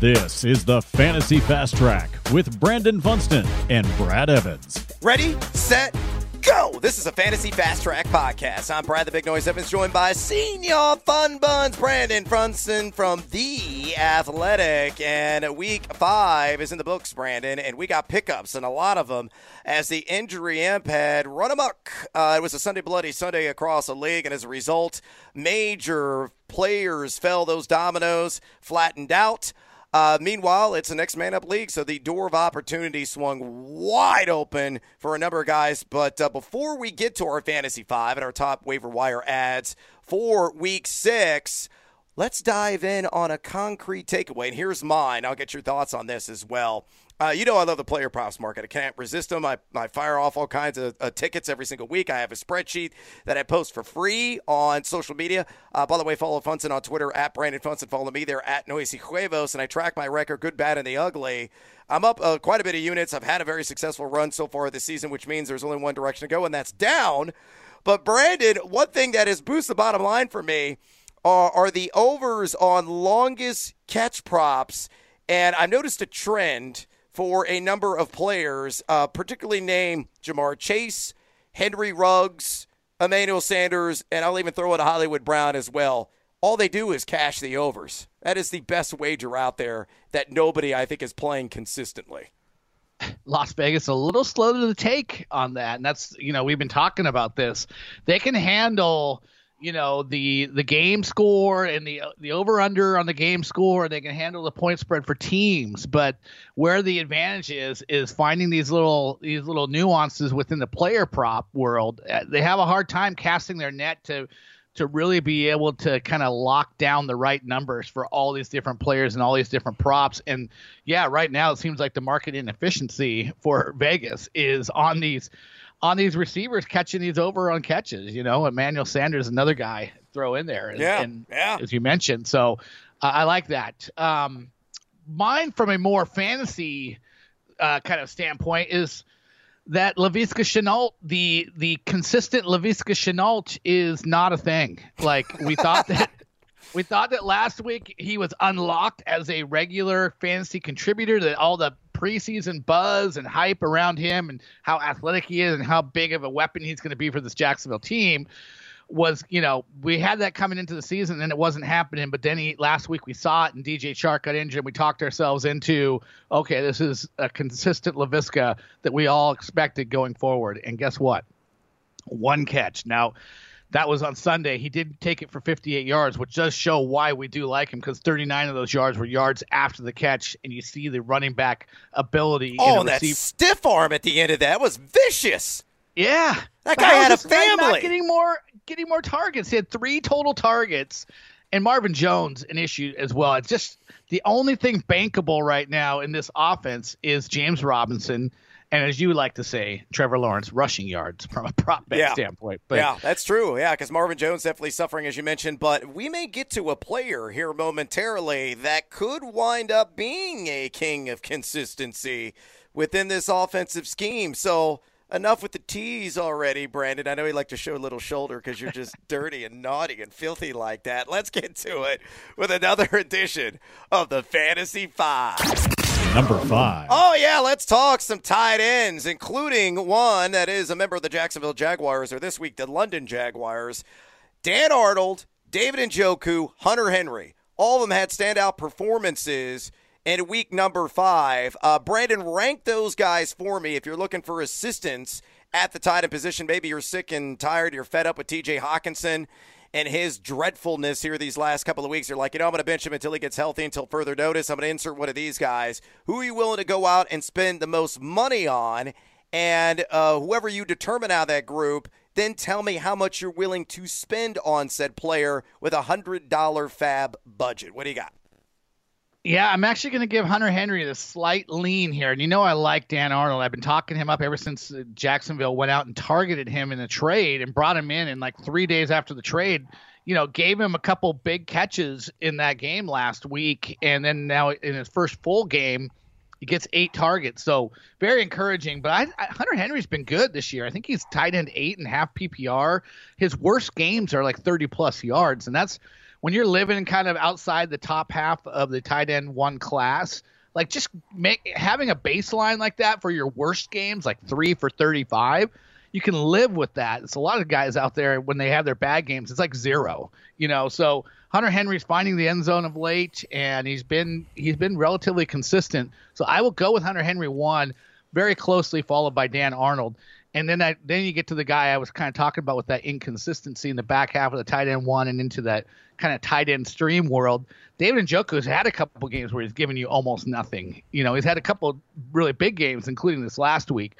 This is the Fantasy Fast Track with Brandon Funston and Brad Evans. Ready, set, go! This is a Fantasy Fast Track podcast. I'm Brad the Big Noise Evans, joined by Senior Fun Buns, Brandon Funston from The Athletic. And week 5 is in the books, Brandon, and we got pickups, and a lot of them, as the injury imp had run amok. It was a Sunday Bloody Sunday across the league, and as a result, major players fell. Those dominoes flattened out. Meanwhile, it's a next man up league, so the door of opportunity swung wide open for a number of guys. But before we get to our Fantasy 5 and our top waiver wire ads for week 6, let's dive in on a concrete takeaway. And here's mine. I'll get your thoughts on this as well. You know I love the player props market. I can't resist them. I fire off all kinds of tickets every single week. I have a spreadsheet that I post for free on social media. By the way, follow Funston on Twitter, at Brandon Funston. Follow me there, at Noisy Huevos, and I track my record, good, bad, and the ugly. I'm up quite a bit of units. I've had a very successful run so far this season, which means there's only one direction to go, and that's down. But, Brandon, one thing that has boosted the bottom line for me are the overs on longest catch props, and I've noticed a trend for a number of players, particularly named Jamar Chase, Henry Ruggs, Emmanuel Sanders, and I'll even throw in a Hollywood Brown as well. All they do is cash the overs. That is the best wager out there that nobody, I think, is playing consistently. Las Vegas a little slow to the take on that, and that's, we've been talking about this. They can handle the game score and the over-under on the game score. They can handle the point spread for teams, but where the advantage is finding these little nuances within the player prop world. They have a hard time casting their net to really be able to kind of lock down the right numbers for all these different players and all these different props. And yeah, right now it seems like the market inefficiency for Vegas is on these receivers catching these over on catches. Emmanuel Sanders, another guy throw in there. And as you mentioned. So I like that. Mine from a more fantasy kind of standpoint is that Laviska Shenault, the consistent Laviska Shenault is not a thing. Like we thought that last week he was unlocked as a regular fantasy contributor, that all the preseason buzz and hype around him and how athletic he is and how big of a weapon he's going to be for this Jacksonville team was, we had that coming into the season and it wasn't happening. But then last week we saw it and DJ Chark got injured. We talked ourselves into, okay, this is a consistent Laviska that we all expected going forward. And guess what? One catch. Now, that was on Sunday. He did take it for 58 yards, which does show why we do like him, because 39 of those yards were yards after the catch, and you see the running back ability. Oh, and that stiff arm at the end of that was vicious. Yeah. That guy had a family. Getting more targets. He had 3 total targets, and Marvin Jones an issue as well. It's just the only thing bankable right now in this offense is James Robinson. And as you like to say, Trevor Lawrence, rushing yards from a prop bet standpoint. But, yeah, that's true. Yeah, because Marvin Jones definitely suffering, as you mentioned. But we may get to a player here momentarily that could wind up being a king of consistency within this offensive scheme. So enough with the tease already, Brandon. I know you like to show a little shoulder because you're just dirty and naughty and filthy like that. Let's get to it with another edition of the Fantasy 5. Number 5. Oh, yeah, let's talk some tight ends, including one that is a member of the Jacksonville Jaguars, or this week the London Jaguars. Dan Arnold, David Njoku, Hunter Henry. All of them had standout performances in week number 5. Brandon, rank those guys for me if you're looking for assistance at the tight end position. Maybe you're sick and tired, you're fed up with TJ Hawkinson and his dreadfulness here these last couple of weeks. You're like, I'm going to bench him until he gets healthy, until further notice. I'm going to insert one of these guys. Who are you willing to go out and spend the most money on? And whoever you determine out of that group, then tell me how much you're willing to spend on said player with $100 fab budget. What do you got? Yeah, I'm actually going to give Hunter Henry the slight lean here. And I like Dan Arnold. I've been talking him up ever since Jacksonville went out and targeted him in a trade and brought him in like 3 days after the trade. Gave him a couple big catches in that game last week. And then now in his first full game, he gets 8 targets. So very encouraging. But Hunter Henry's been good this year. I think he's tight end 8.5 PPR. His worst games are like 30-plus yards. And that's when you're living kind of outside the top half of the tight end one class, like just having a baseline like that for your worst games, like 3 for 35, you can live with that. It's a lot of guys out there when they have their bad games, it's like 0, so Hunter Henry's finding the end zone of late, and he's been relatively consistent. So I will go with Hunter Henry 1, very closely followed by Dan Arnold. And then you get to the guy I was kind of talking about with that inconsistency in the back half of the tight end 1 and into that kind of tight end stream world. David Njoku has had a couple games where he's given you almost nothing. He's had a couple really big games, including this last week.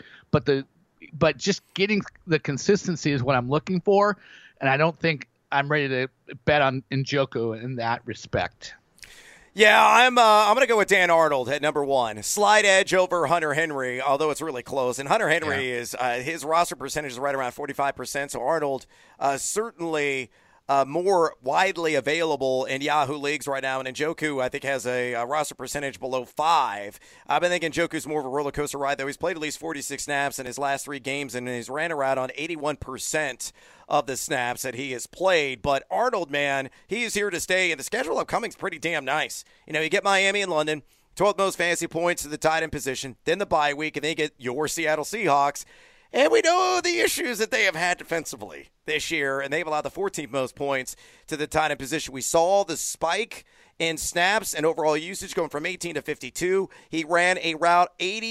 But just getting the consistency is what I'm looking for, and I don't think I'm ready to bet on Njoku in that respect. Yeah, I'm going to go with Dan Arnold at number 1. Slight edge over Hunter Henry, although it's really close. And Hunter Henry is his roster percentage is right around 45%. So Arnold certainly more widely available in Yahoo leagues right now. And Njoku, I think, has a roster percentage below 5. I've been thinking Njoku's more of a roller coaster ride, though. He's played at least 46 snaps in his last 3 games, and he's ran around on 81% of the snaps that he has played. But Arnold, man, he is here to stay, and the schedule upcoming is pretty damn nice. You get Miami and London, 12th most fantasy points to the tight end position, then the bye week, and then you get your Seattle Seahawks. And we know the issues that they have had defensively this year, and they've allowed the 14th most points to the tight end position. We saw the spike in snaps and overall usage going from 18 to 52. He ran a route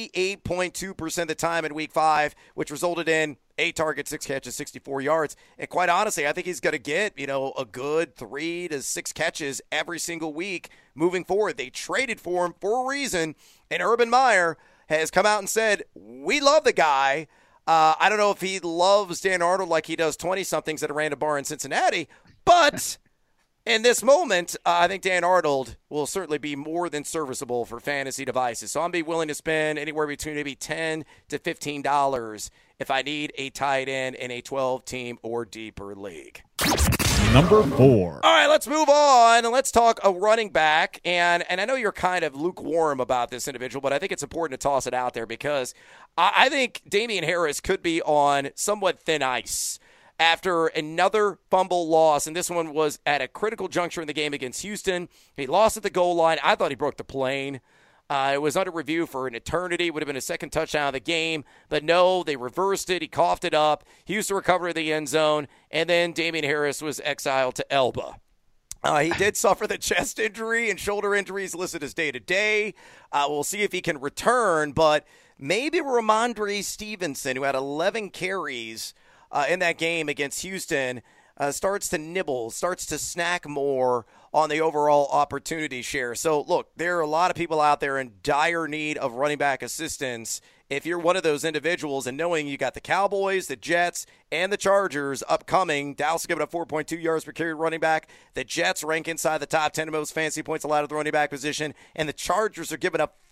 88.2% of the time in week 5, which resulted in 8 targets, 6 catches, 64 yards. And quite honestly, I think he's going to get, a good 3 to 6 catches every single week moving forward. They traded for him for a reason, and Urban Meyer has come out and said, we love the guy. I don't know if he loves Dan Arnold like he does 20-somethings at a random bar in Cincinnati, but in this moment, I think Dan Arnold will certainly be more than serviceable for fantasy devices. So I'm be willing to spend anywhere between maybe $10 to $15 if I need a tight end in a 12-team or deeper league. Number 4. All right, let's move on and let's talk a running back. And I know you're kind of lukewarm about this individual, but I think it's important to toss it out there because I think Damian Harris could be on somewhat thin ice after another fumble loss, and this one was at a critical juncture in the game against Houston. He lost at the goal line. I thought he broke the plane. It was under review for an eternity. It would have been a second touchdown of the game. But no, they reversed it. He coughed it up. Houston recovered the end zone. And then Damian Harris was exiled to Elba. He did suffer the chest injury and shoulder injuries listed as day-to-day. We'll see if he can return. But maybe Ramondre Stevenson, who had 11 carries in that game against Houston, starts to nibble, starts to snack more on the overall opportunity share. So, look, there are a lot of people out there in dire need of running back assistance. If you're one of those individuals and knowing you got the Cowboys, the Jets, and the Chargers upcoming, Dallas giving up 4.2 yards per carry running back. The Jets rank inside the top 10 of most fantasy points allowed at the running back position. And the Chargers are giving up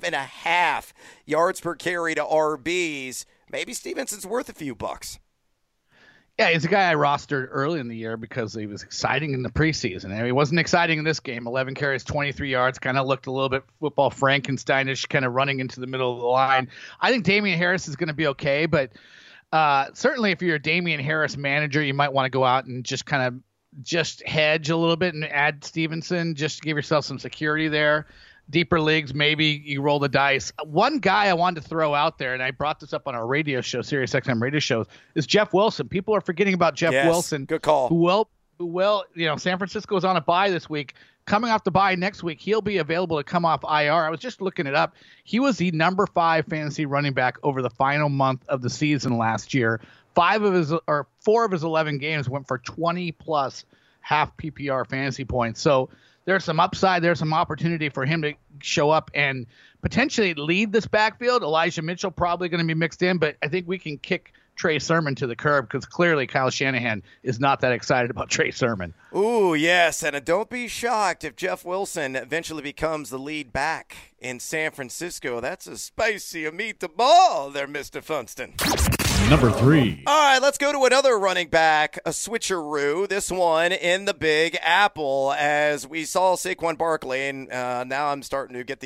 5.5 yards per carry to RBs. Maybe Stevenson's worth a few bucks. Yeah, he's a guy I rostered early in the year because he was exciting in the preseason. And he wasn't exciting in this game. 11 carries, 23 yards, kind of looked a little bit football Frankensteinish, kind of running into the middle of the line. I think Damian Harris is going to be okay, but certainly if you're a Damian Harris manager, you might want to go out and just kind of just hedge a little bit and add Stevenson just to give yourself some security there. Deeper leagues, maybe you roll the dice. One guy I wanted to throw out there, and I brought this up on our radio show, SiriusXM radio show, is Jeff Wilson. People are forgetting about Jeff Wilson. Good call. Who will, San Francisco's on a bye this week. Coming off the bye next week, he'll be available to come off IR. I was just looking it up. He was the number 5 fantasy running back over the final month of the season last year. 4 of his 11 games went for 20+ half PPR fantasy points. So there's some upside. There's some opportunity for him to show up and potentially lead this backfield. Elijah Mitchell probably going to be mixed in, but I think we can kick Trey Sermon to the curb because clearly Kyle Shanahan is not that excited about Trey Sermon. Ooh, yes, and don't be shocked if Jeff Wilson eventually becomes the lead back in San Francisco. That's a spicy meatball there, Mr. Funston. Number 3. All right, let's go to another running back, a switcheroo. This one in the Big Apple, as we saw Saquon Barkley, and now I'm starting to get the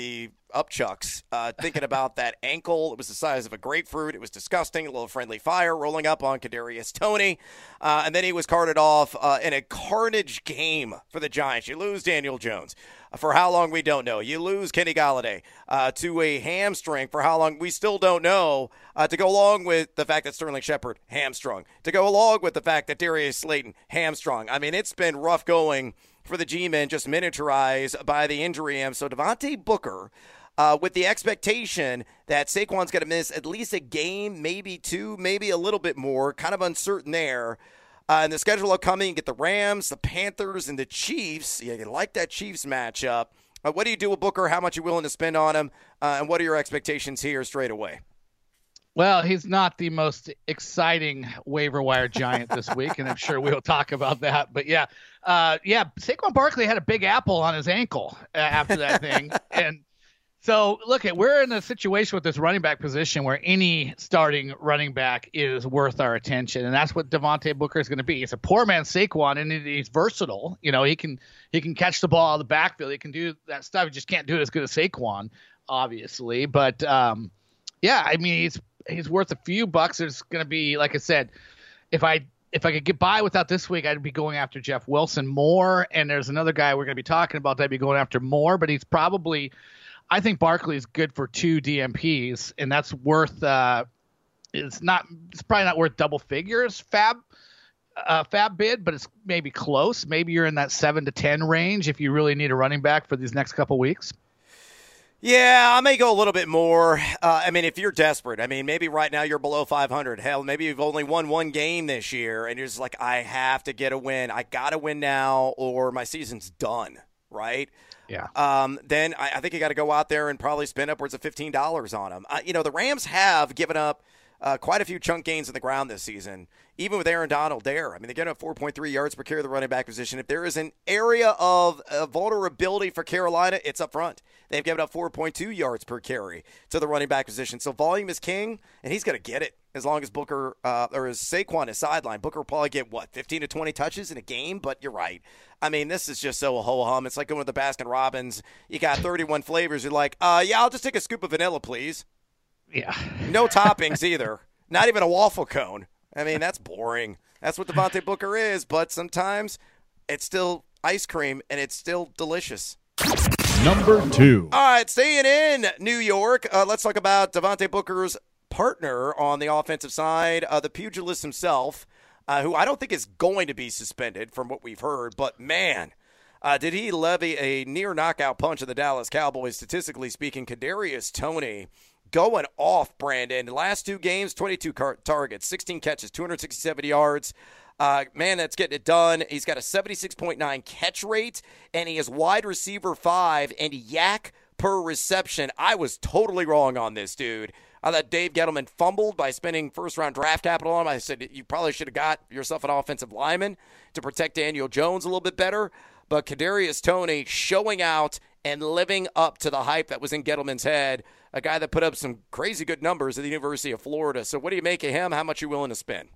upchucks, thinking about that ankle. It was the size of a grapefruit. It was disgusting. A little friendly fire rolling up on Kadarius Toney. And then he was carted off in a carnage game for the Giants. You lose Daniel Jones. For how long, we don't know. You lose Kenny Golladay to a hamstring. For how long, we still don't know. To go along with the fact that Sterling Shepard, hamstrung. To go along with the fact that Darius Slayton, hamstrung. I mean, it's been rough going for the G-men, just miniaturized by the injury. So Devontae Booker, with the expectation that Saquon's going to miss at least a game, maybe two, maybe a little bit more, kind of uncertain there. And the schedule upcoming, you get the Rams, the Panthers, and the Chiefs. Yeah, you like that Chiefs matchup. What do you do with Booker? How much are you willing to spend on him? And what are your expectations here straight away? Well, he's not the most exciting waiver wire giant this week, and I'm sure we'll talk about that. But yeah, Saquon Barkley had a big apple on his ankle after that thing. And so, look, we're in a situation with this running back position where any starting running back is worth our attention, and that's what Devontae Booker is going to be. He's a poor man's Saquon, and he's versatile. You know, he can catch the ball out of the backfield. He can do that stuff. He just can't do it as good as Saquon, obviously. But yeah, I mean, he's worth a few bucks. There's going to be, like I said, if I could get by without this week, I'd be going after Jeff Wilson more. And there's another guy we're going to be talking about that I'd be going after more, but he's probably, I think Barkley is good for 2 DMPs, and that's worth, it's probably not worth double figures fab bid, but it's maybe close. Maybe you're in that 7 to 10 range if you really need a running back for these next couple weeks. Yeah, I may go a little bit more. I mean, if you're desperate, I mean, maybe right now you're below 500. Hell, maybe you've only won one game this year, and you're just like, I have to get a win. I got to win now, or my season's done, right? Yeah. Then I think you got to go out there and probably spend upwards of $15 on them. You know, the Rams have given up quite a few chunk gains in the ground this season, even with Aaron Donald there. I mean, they get up 4.3 yards per carry of the running back position. If there is an area of vulnerability for Carolina, it's up front. They've given up 4.2 yards per carry to the running back position. So volume is king, and he's going to get it as long as Booker or as Saquon is sidelined. Booker will probably get, 15 to 20 touches in a game? But you're right. I mean, this is just so ho-hum. It's like going to the Baskin Robbins. You got 31 flavors. You're like, yeah, I'll just take a scoop of vanilla, please. Yeah. No toppings either. Not even a waffle cone. I mean, that's boring. That's what Devontae Booker is, but sometimes it's still ice cream, and it's still delicious. Number 2. All right, staying in New York, let's talk about Devontae Booker's partner on the offensive side, the pugilist himself, who I don't think is going to be suspended from what we've heard, but man, did he levy a near knockout punch of the Dallas Cowboys, statistically speaking. Kadarius Toney going off, Brandon. The last 2 games, 22 targets, 16 catches, 267 yards. Man, that's getting it done. He's got a 76.9 catch rate, and he is wide receiver 5 and yak per reception. I was totally wrong on this dude. I thought Dave Gettleman fumbled by spending first-round draft capital on him. I said you probably should have got yourself an offensive lineman to protect Daniel Jones a little bit better. But Kadarius Toney showing out and living up to the hype that was in Gettleman's head, a guy that put up some crazy good numbers at the University of Florida. So what do you make of him? How much are you willing to spend?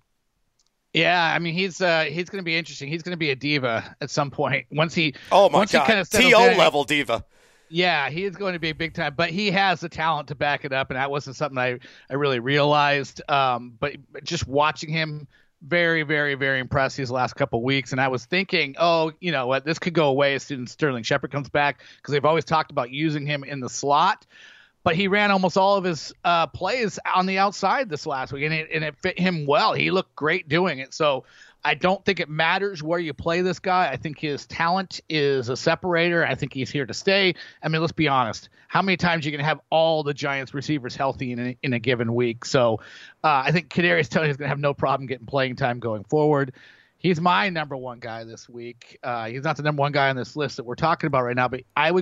Yeah, I mean, he's going to be interesting. He's going to be a diva at some point. Once he God, he kind of T.O. level diva. Yeah, he is going to be big time, but he has the talent to back it up, and that wasn't something I really realized. But just watching him, very, very, very impressed these last couple of weeks. And I was thinking, you know what, this could go away as soon as Sterling Shepard comes back, because they've always talked about using him in the slot. But he ran almost all of his plays on the outside this last week, and it fit him well. He looked great doing it. So I don't think it matters where you play this guy. I think his talent is a separator. I think he's here to stay. I mean, let's be honest. How many times are you going to have all the Giants receivers healthy in a given week? So I think Kadarius Toney is going to have no problem getting playing time going forward. He's my number 1 guy this week. He's not the number 1 guy on this list that we're talking about right now, but I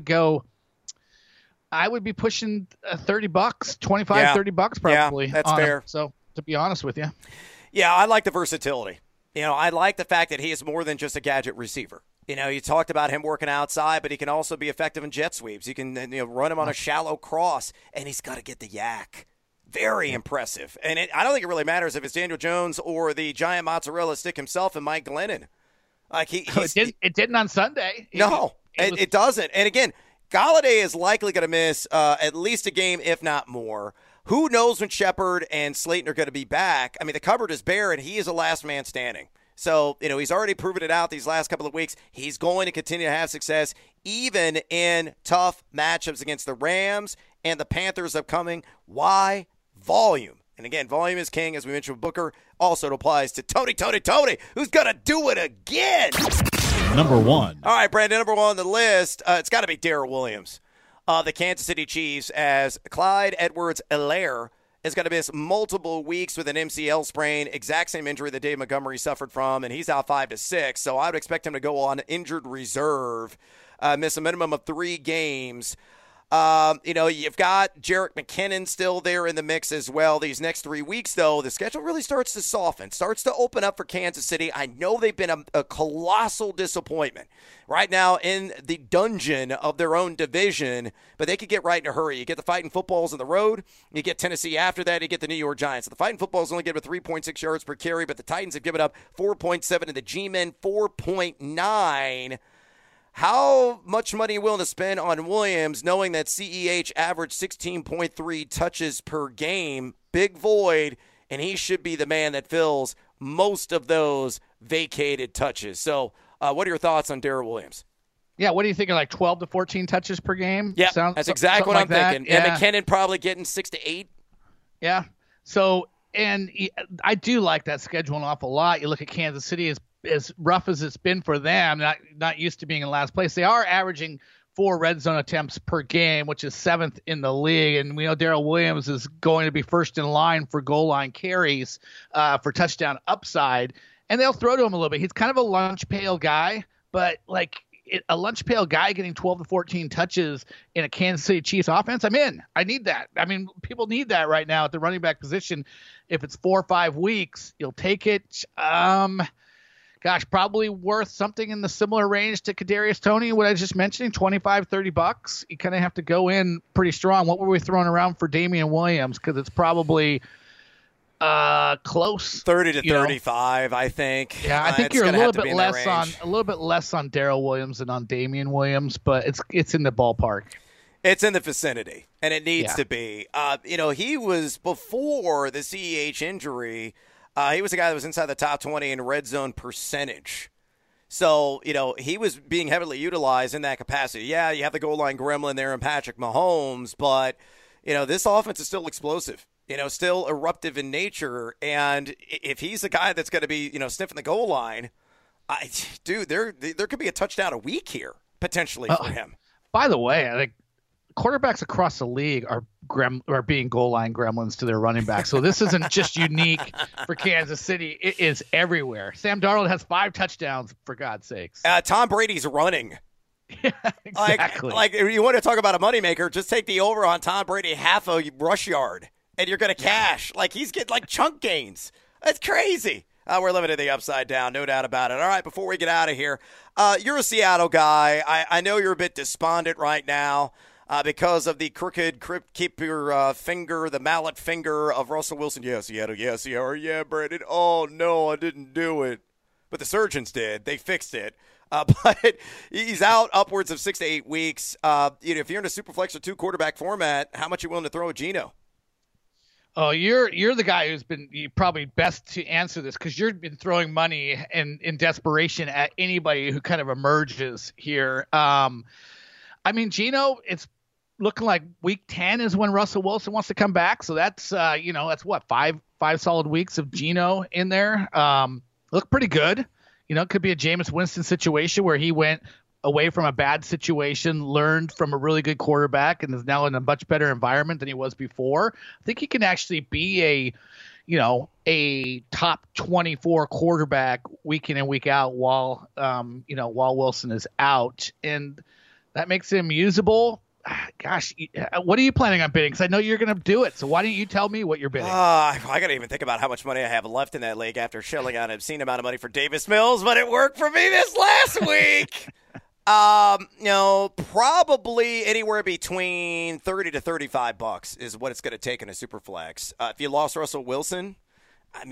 would be pushing $30, 25, $30 probably. Yeah, that's fair. So to be honest with you. Yeah, I like the versatility. You know, I like the fact that he is more than just a gadget receiver. You know, you talked about him working outside, but he can also be effective in jet sweeps. You can run him on a shallow cross, and he's got to get the yak. Very impressive. And I don't think it really matters if it's Daniel Jones or the giant mozzarella stick himself and Mike Glennon. Like it didn't on Sunday. It doesn't. And again, Galladay is likely going to miss at least a game, if not more. Who knows when Shepard and Slayton are going to be back? I mean, the cupboard is bare, and he is the last man standing. So, he's already proven it out these last couple of weeks. He's going to continue to have success, even in tough matchups against the Rams and the Panthers upcoming. Why? Volume. And again, volume is king, as we mentioned with Booker. Also, it applies to Tony, who's going to do it again. Number 1. All right, Brandon, number 1 on the list. It's got to be Darrell Williams, the Kansas City Chiefs, as Clyde Edwards-Helaire is going to miss multiple weeks with an MCL sprain, exact same injury that Dave Montgomery suffered from, and he's out 5 to 6. So I would expect him to go on injured reserve, miss a minimum of 3 games. You've got Jerick McKinnon still there in the mix as well. These next 3 weeks, though, the schedule really starts to soften, starts to open up for Kansas City. I know they've been a colossal disappointment right now in the dungeon of their own division, but they could get right in a hurry. You get the Fighting Footballs on the road. You get Tennessee after that. You get the New York Giants. So the Fighting Footballs only give up 3.6 yards per carry, but the Titans have given up 4.7 and the G-Men 4.9. How much money are you willing to spend on Williams, knowing that CEH averaged 16.3 touches per game? Big void, and he should be the man that fills most of those vacated touches. So what are your thoughts on Darrell Williams? Yeah, what do you think of, like 12 to 14 touches per game? Yeah, that's exactly what I'm thinking. Yeah. And McKinnon probably getting 6 to 8. Yeah. So, and I do like that schedule an awful lot. You look at Kansas City, as rough as it's been for them, not used to being in last place. They are averaging 4 red zone attempts per game, which is 7th in the league. And we know Darrell Williams is going to be first in line for goal line carries for touchdown upside. And they'll throw to him a little bit. He's kind of a lunch pail guy, but a lunch pail guy getting 12 to 14 touches in a Kansas City Chiefs offense, I'm in. I need that. I mean, people need that right now at the running back position. If it's 4 or 5 weeks, you'll take it. Probably worth something in the similar range to Kadarius Toney, what I was just mentioning, $25-$30. You kind of have to go in pretty strong. What were we throwing around for Damian Williams? Because it's probably close, 30 to 35, I think. Yeah, I think you're a little bit less on Darrell Williams than on Damian Williams, but it's in the ballpark. It's in the vicinity, and it needs to be. He was, before the CEH injury, he was a guy that was inside the top 20 in red zone percentage. So, he was being heavily utilized in that capacity. Yeah, you have the goal line gremlin there in Patrick Mahomes, but, this offense is still explosive, still eruptive in nature. And if he's a guy that's going to be, sniffing the goal line, there could be a touchdown a week here, potentially, for him. By the way, I think quarterbacks across the league are being goal line gremlins to their running back. So this isn't just unique for Kansas City. It is everywhere. Sam Darnold has 5 touchdowns, for God's sakes. Tom Brady's running. Yeah, exactly. Like if you want to talk about a moneymaker, just take the over on Tom Brady half a rush yard, and you're going to cash. Like, he's getting chunk gains. That's crazy. We're living in the upside down, no doubt about it. All right, before we get out of here, you're a Seattle guy. I know you're a bit despondent right now. Because of the crooked keep your finger, the mallet finger of Russell Wilson. Yeah, Seattle. Yeah, Seattle. Yeah, Brandon. Oh, no, I didn't do it. But the surgeons did. They fixed it. But he's out upwards of 6 to 8 weeks. If you're in a Superflex or 2 quarterback format, how much are you willing to throw at Geno? Oh, you're the guy who's been probably best to answer this, because you've been throwing money in desperation at anybody who kind of emerges here. Geno, it's looking like week 10 is when Russell Wilson wants to come back. So that's, that's what, five solid weeks of Geno in there. Look pretty good. It could be a Jameis Winston situation where he went away from a bad situation, learned from a really good quarterback, and is now in a much better environment than he was before. I think he can actually be a top 24 quarterback week in and week out while Wilson is out. And that makes him usable. Gosh, what are you planning on bidding? Because I know you're going to do it. So why don't you tell me what you're bidding? I got to even think about how much money I have left in that league after shelling out an obscene amount of money for Davis Mills, but it worked for me this last week. Probably anywhere between $30 to $35 is what it's going to take in a Superflex. If you lost Russell Wilson,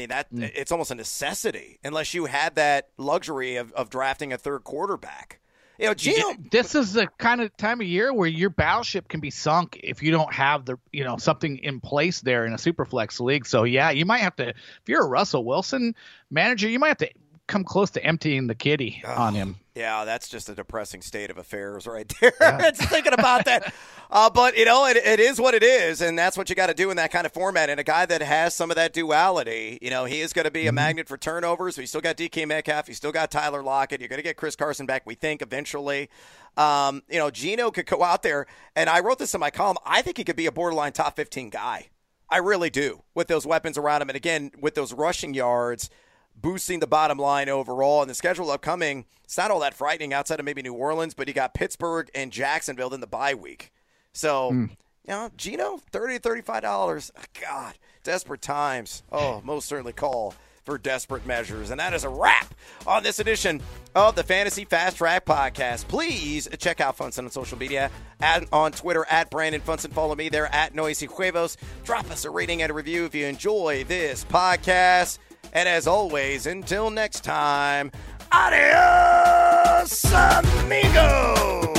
it's almost a necessity unless you had that luxury of drafting a third quarterback. Gino. This is the kind of time of year where your battleship can be sunk if you don't have something in place there in a Superflex league. So yeah, you might have to, if you're a Russell Wilson manager, you might have to come close to emptying the kitty on him. Yeah, that's just a depressing state of affairs right there. Yeah. Just thinking about that. But, it is what it is, and that's what you got to do in that kind of format. And a guy that has some of that duality, he is going to be a magnet for turnovers. We still got DK Metcalf. You still got Tyler Lockett. You're going to get Chris Carson back, we think, eventually. Gino could go out there, and I wrote this in my column. I think he could be a borderline top 15 guy. I really do, with those weapons around him. And, again, with those rushing yards, boosting the bottom line overall. And the schedule upcoming, it's not all that frightening outside of maybe New Orleans, but you got Pittsburgh and Jacksonville in the bye week. So, Gino, $30 to $35. God, desperate times. Oh, most certainly call for desperate measures. And that is a wrap on this edition of the Fantasy Fast Track Podcast. Please check out Funson on social media, on Twitter, @Brandon Funson. Follow me there, @Noisy Huevos. Drop us a rating and a review if you enjoy this podcast. And as always, until next time, adios, amigos!